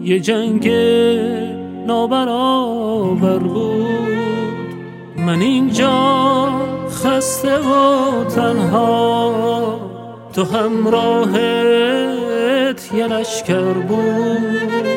یه جنگ نابرابر بود. من اینجا خسته و تنها، تو همراهت یه لشکر بود.